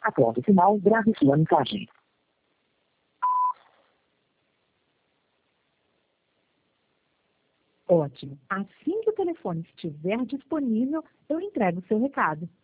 Após o sinal, grave sua mensagem. Ótimo. Assim que o telefone estiver disponível, eu entrego o seu recado.